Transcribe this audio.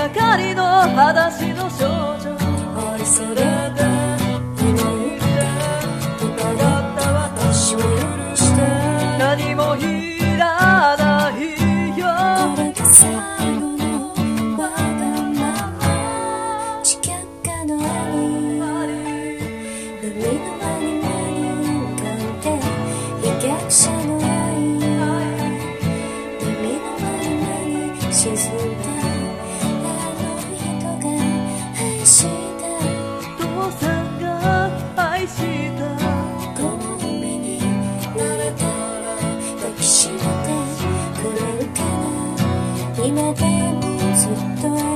がかりの裸足の少女、 愛されて今言って疑った私を許して、 何もいらないよ。 これが最後のわがまま。地脚下の兄、海の間に間に浮かんで飛脚者の愛、海の間に間に沈んだあの人が愛した、 父さんが愛した。 この海に慣れたら抱きしめてくれるかな。今でもずっと